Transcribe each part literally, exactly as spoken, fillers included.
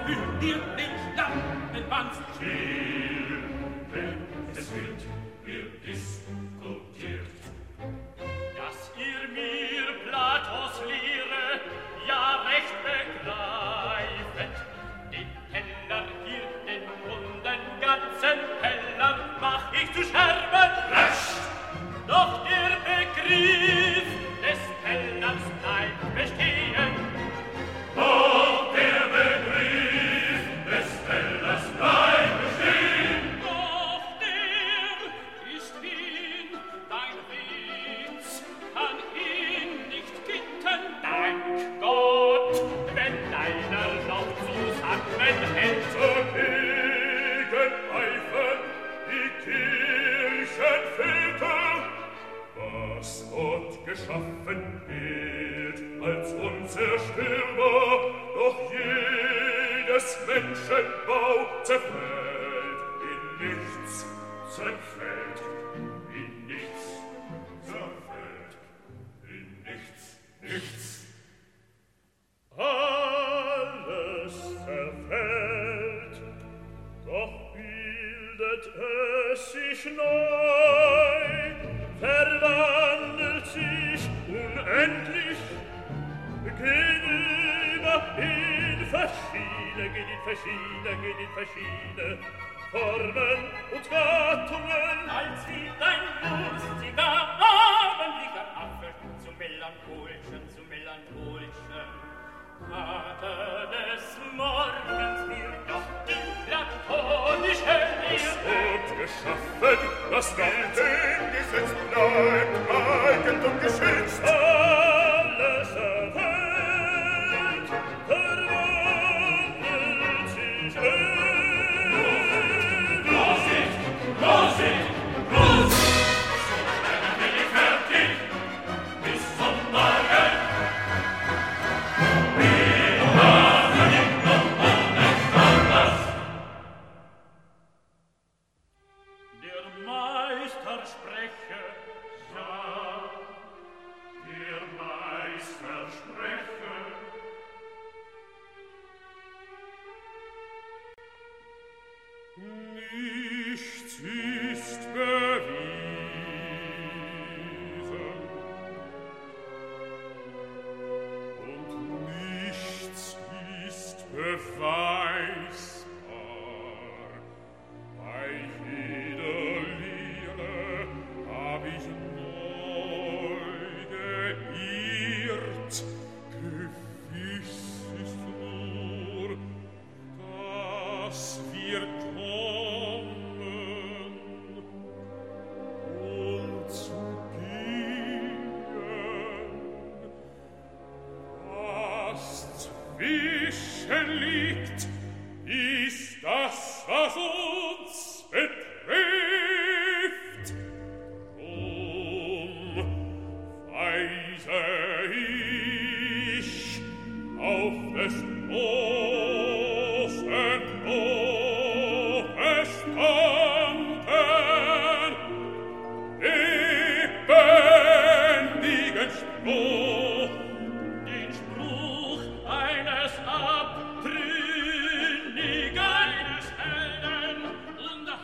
Helden und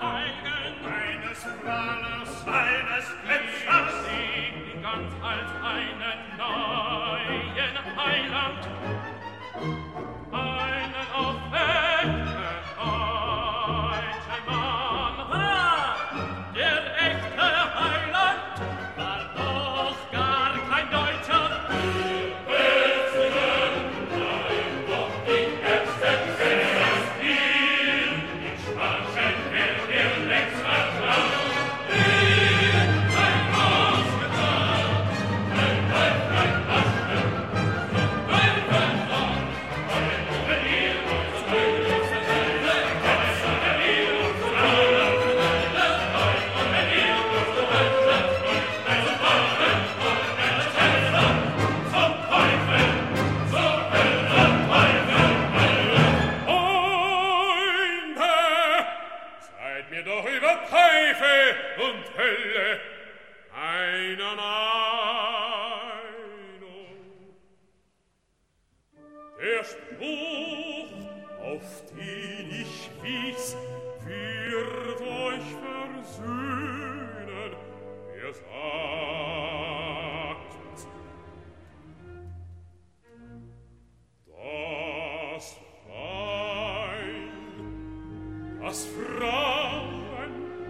dass Frauen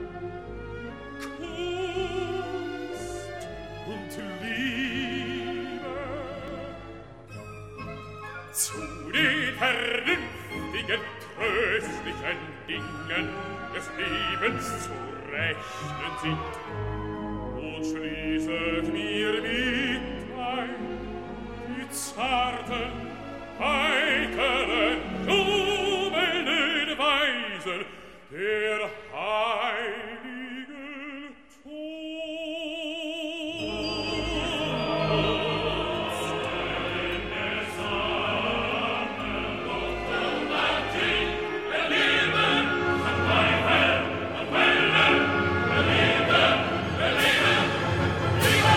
Kunst und Liebe zu den vernünftigen, tröstlichen Dingen des Lebens zu rechnen sind. Und schließet mir mit ein die zarten, heiteren, jubelnden Weisen der heiligen Kunst. Denn der Sonne Luft und Athen erleben, an Weihel, an Wellen, erleben, erleben, lieben,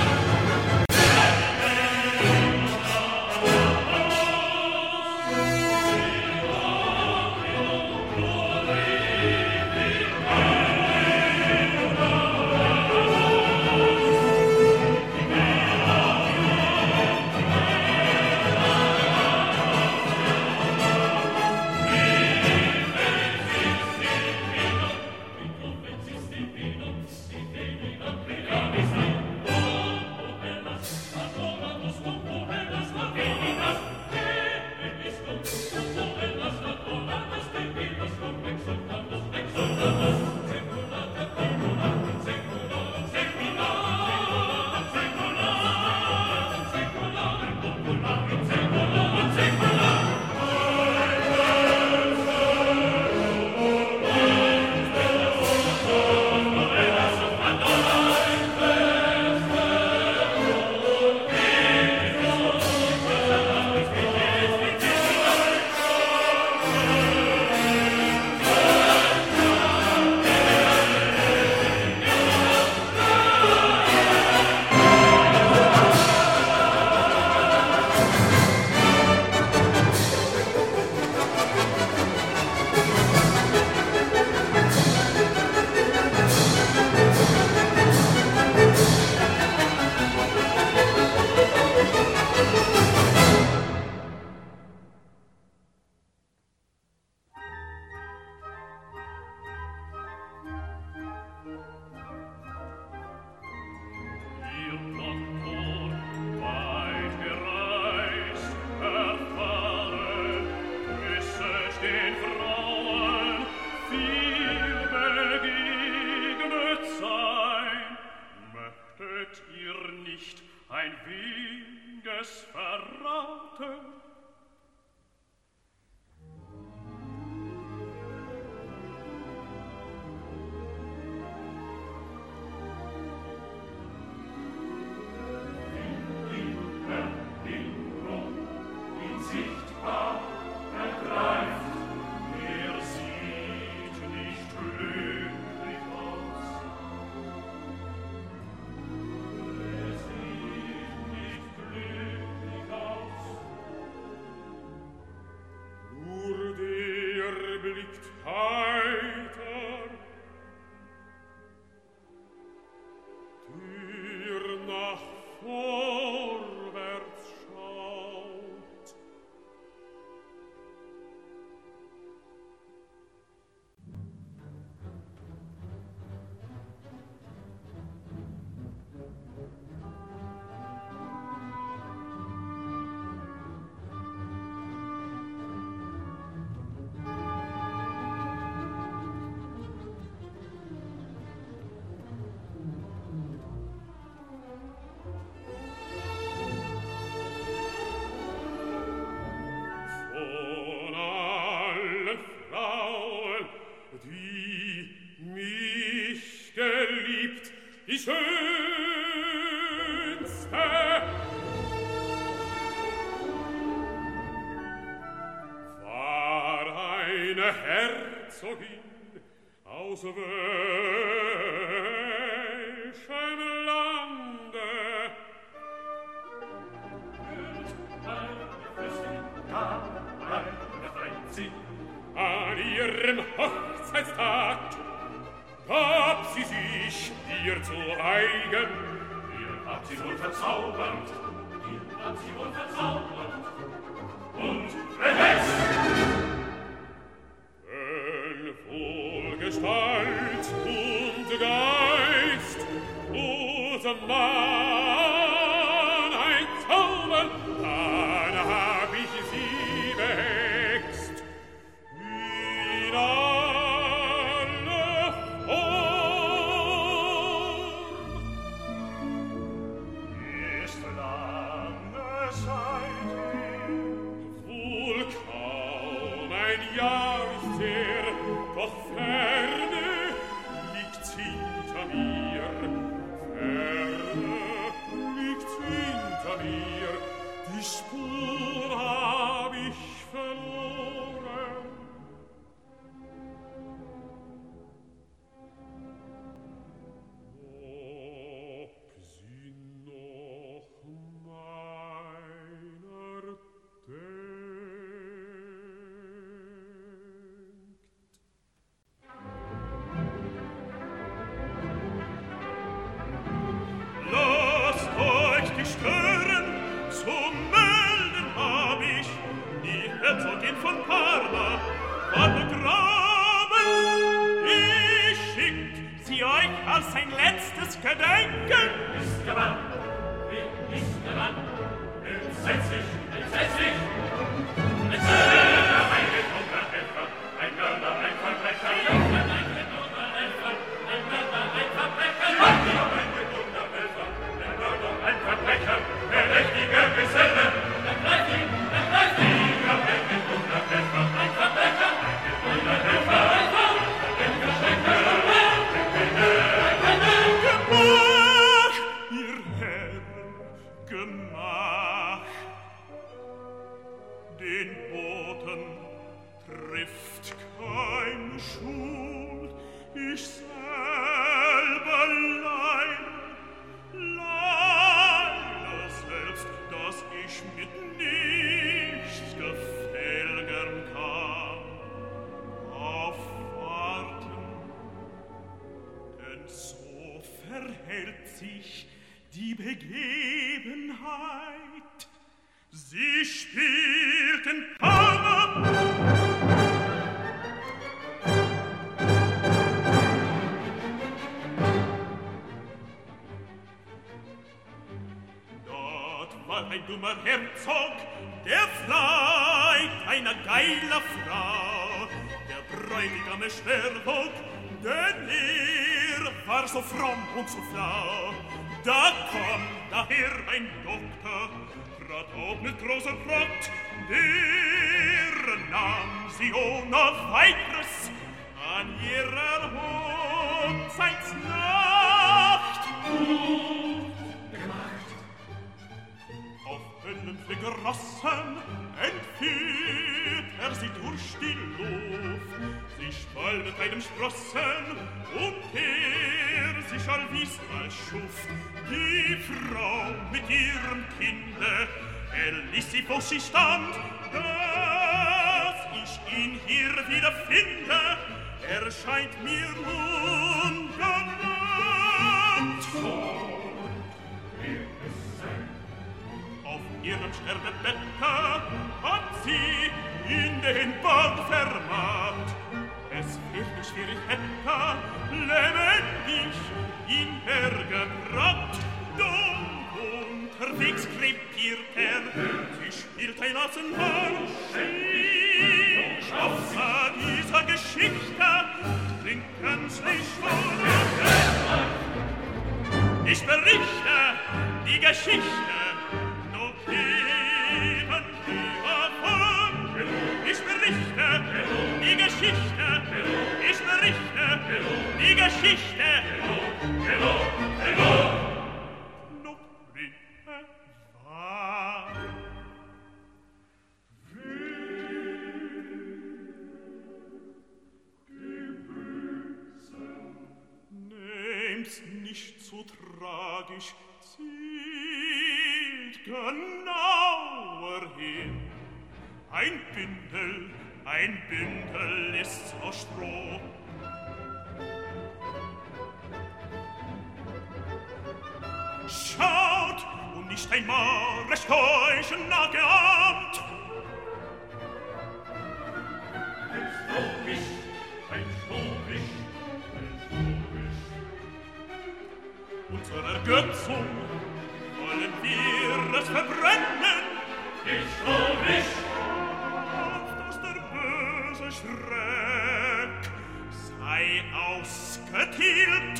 die schönste war eine Herzogin aus welchem Lande. Eine Fürstin, eine Prinzessin, an ihrem Hochzeitstag gab sie sich ihr zu eigen. Ihr habt sie wohl verzaubert, ihr habt sie wohl verzaubert und verletzt. Denn wohl bejahrlich sehr, doch ferne liegt's hinter mir. Ferne liegt's hinter mir, die Spur hab ich verloren. Ob sie noch meiner denkt. Lasst euch nicht stören, zu melden hab ich, die Herzogin von Parma war begraben. Ich schickt sie euch als ein letztes Gedenken. Ist der Mann, wie ist der Mann? Entsetzlich, entsetzlich! Ein Mörder, ein getrunkener Helfer, ein Mörder, ein Verbrecher. Ein Mörder, ein getrunkener Helfer, ein Mörder, ein Verbrecher. Ein Mörder, ein getrunkener Helfer, ein Mörder, ein Verbrecher. Verdächtiger Geselle, ergreift ihn, ergreift ihn. Ein getrunkener Helfer, ein Verbrecher, ein getrunkener Helfer, ein Verbrecher. Ein Verschrecker, Gemach, ihr Herr, Gemach. Den Boten trifft keine Schuld, ich selber leide, leide selbst, dass ich mit nichts gefälgern kann. Auf Warten, denn so verhält sich die Begebenheit. Sie spielt in Parma. Dort war ein dummer Herzog, der fleit einer geiler Frau. Der Bräutigame Schwerwog, denn er war so fromm und so flau. Da kommt daher ein Doktor, trat auf mit großer Pracht, der nahm sie ohne weiteres an ihrer Hochzeitsnacht. gut gemacht. Auf Höllenflieg gerossen entführt er sie durch die Luft. Sie schwall mit einem Sprossen und er sich allwies als Schuft. Die Frau mit ihrem Kinde, er ließ sie, wo sie stand, dass ich ihn hier wieder finde, erscheint mir ungenannt. Auf ihrem Sterbebette hat sie in den Bad vermacht. Es fehlt nicht, wie ich hätte lebendig ihn hergebracht. Dumm unterwegs krepiert er, sie spielt ein Asenmarsch. Außer dieser Geschichte trinken sie schon her. Ich berichte die Geschichte, nur eben hiervon. Ich berichte die Geschichte, ich berichte die Geschichte. Hello, hello. Noch prima war. Nehmt's nicht so tragisch, zieht genauer hin. Ein Bündel, ein Bündel ist aus Stroh. Schaut, und nicht einmal recht täuschen nachgeahmt. Ein Strohwisch, ein Strohwisch, ein Strohwisch. Und zur Ergötzung wollen wir es verbrennen. Ein Strohwisch. Auf dass der böse Schreck sei ausgetilgt.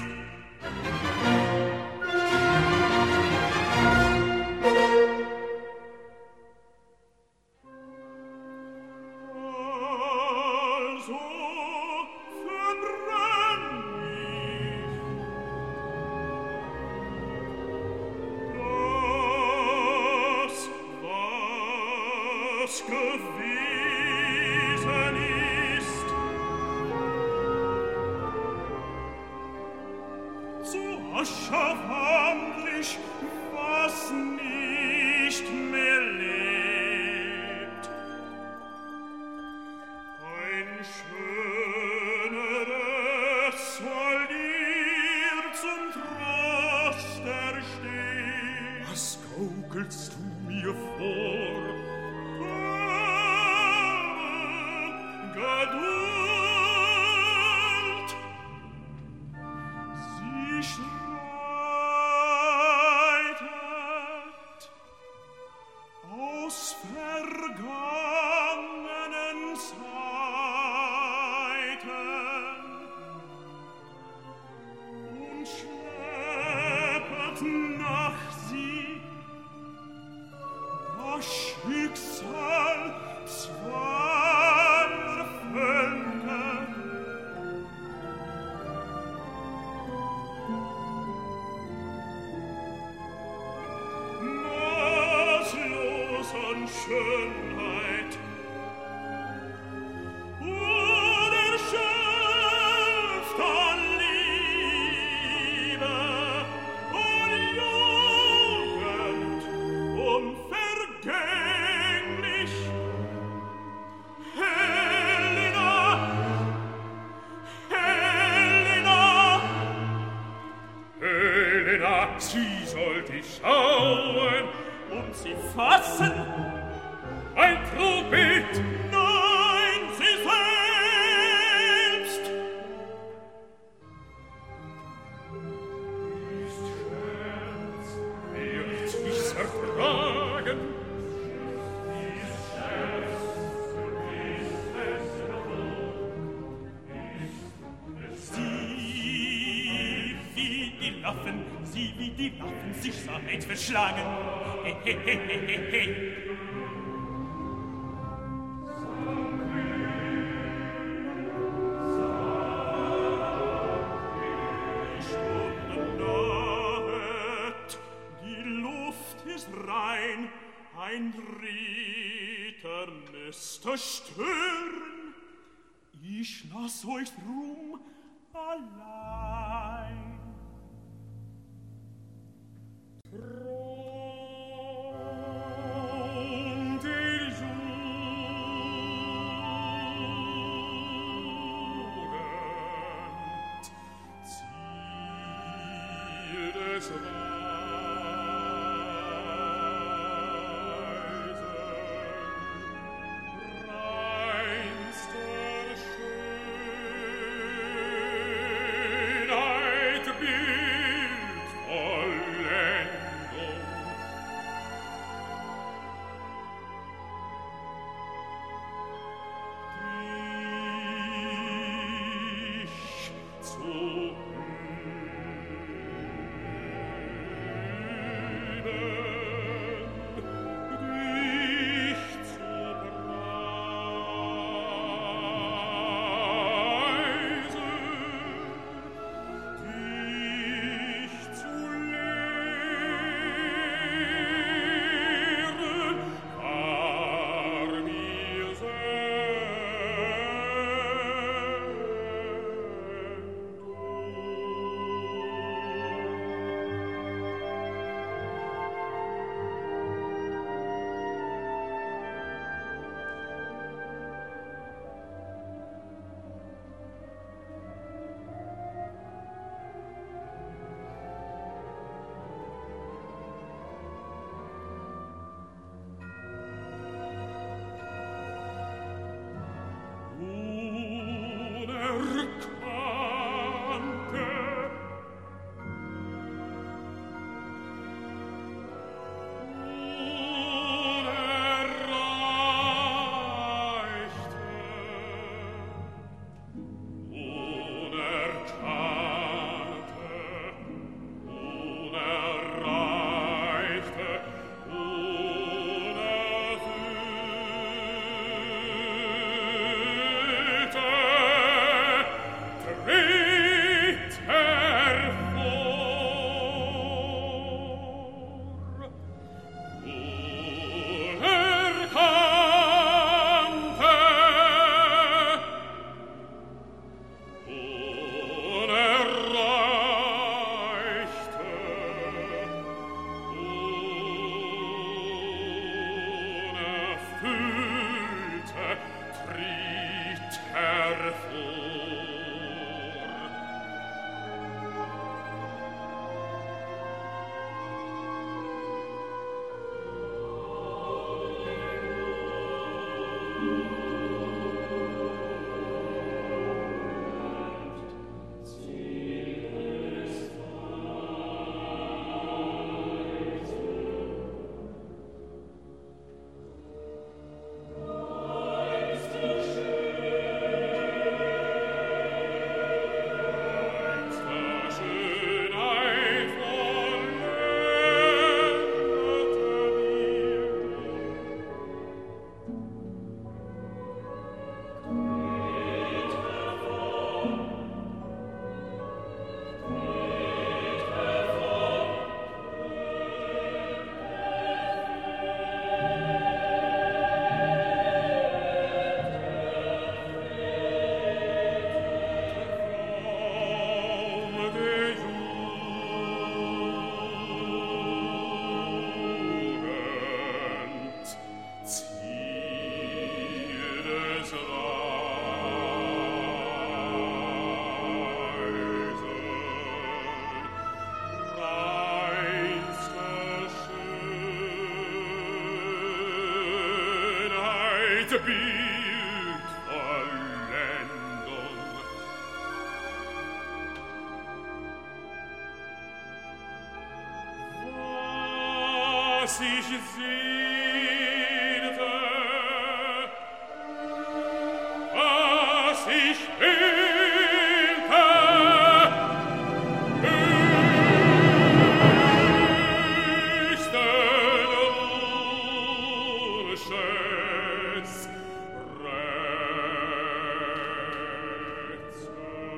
was gewesen ist. Zu Asche wandl ich, was nicht mehr lebt. Ein schöneres soll dir zum Trost erstehen. Was gaukelst du mir vor? Geduld. Sie schreitet aus vergangenen Zeiten und schleppet nach sie das Schicksal zweier Völker. Maßlos an Schönheit und erschöpft an Liebe und Jugend unvergänglich. Helena, Helena, Helena, sie soll dich schauen und sie fassen. ein Trugbild. Nein, sie selbst. Wird ich's ertragen? Sie wie die Laffen, sie wie die Waffen sich Sicherheit verschlagen. He, he, he, he, he, he. Die Stunde nahet, die Luft ist rein, ein Ritternester stören. Ich lass euch rum allein. Thron der Jugend, Ziel des Weisen, reinster Schönheit Bildvollendung. Dich zu was ich sehnte, was ich wählte, höchsten Wunsches Rätsel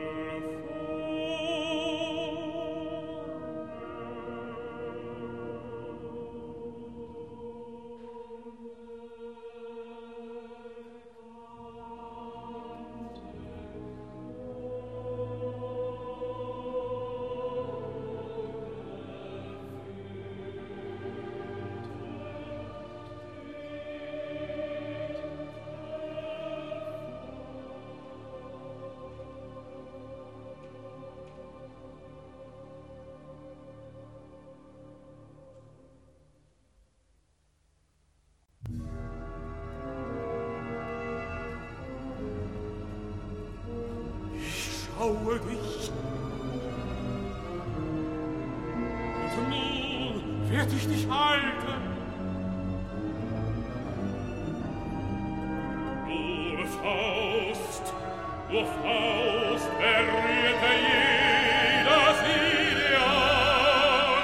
schaue dich. Und nun werd ich dich halten. Nur Faust, nur Faust berührte jedes Ideal.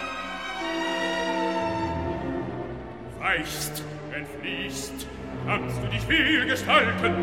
Weichst, entfließt, kannst du dich viel gestalten.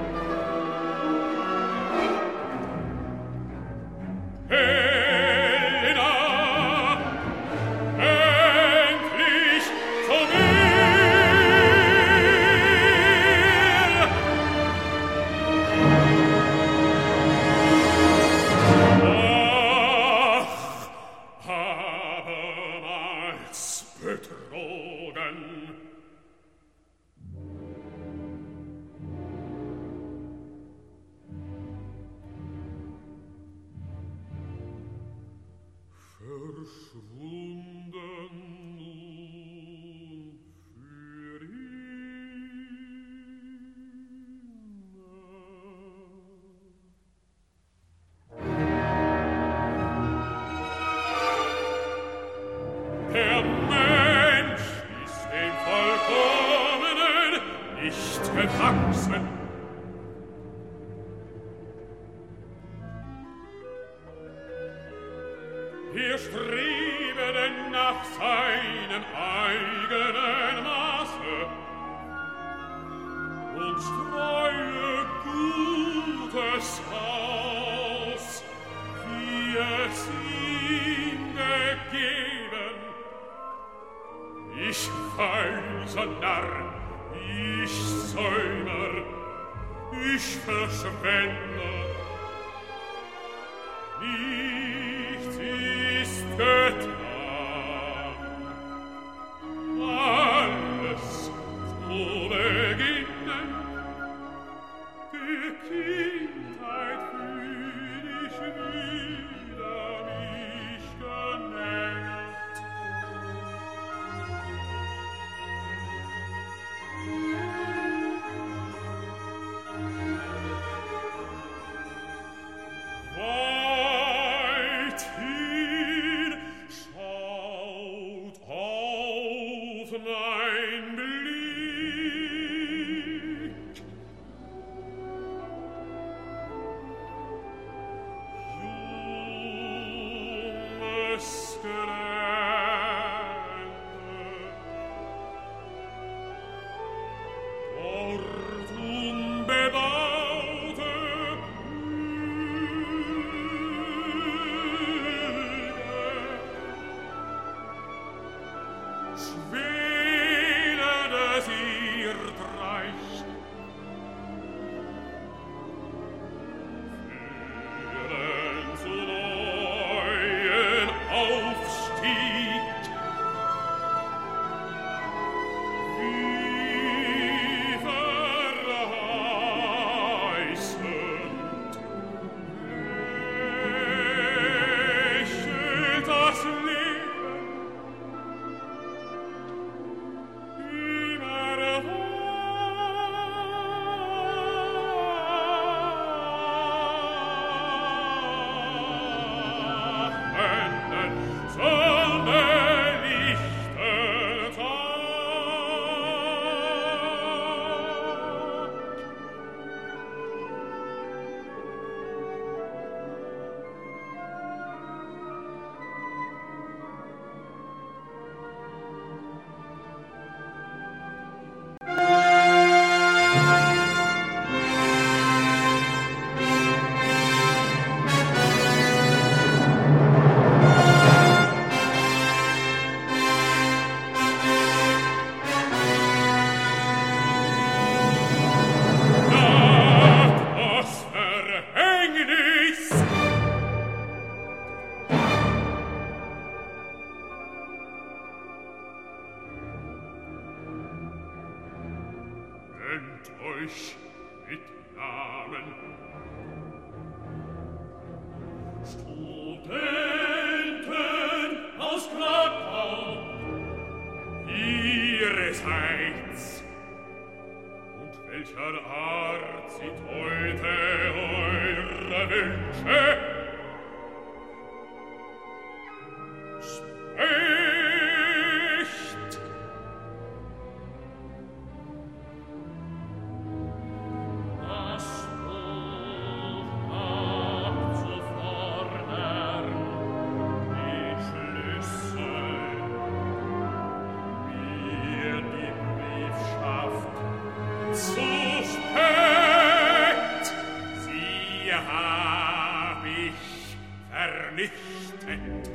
Wir streben nach seinem eigenen Maße und streue Gutes aus, wie es ihm gegeben. Ich weiser Narr, ich Säumer, ich verschwende. Nichts ist getan, alles zu beginnen. Die Kindheit fühl ich wieder mich genährt. Weit hin schaut auf mein Blick. Junges Gelände, dort unbebaute schwelendes Erdreich, führen zu neuen Aufstieg. ihrerseits. Und welcher Art sind heute eure Wünsche? Sprecht! Was du habt zu fordern, Die Schlüssel, mir die Briefschaft zu spät, sie hab ich vernichtet.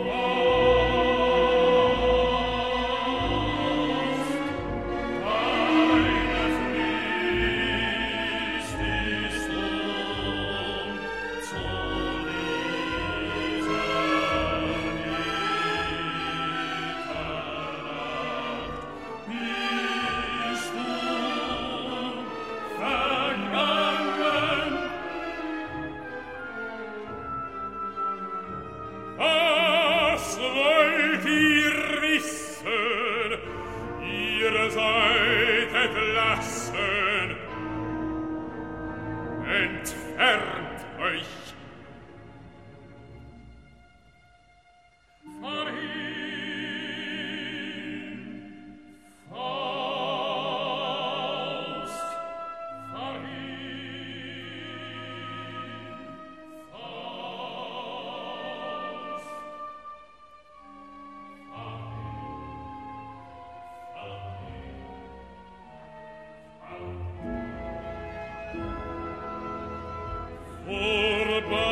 Was wollt ihr wissen? Ihr seid entlassen. Entfernt euch. vorhin, Faust, vorhin, Faust, Vorbei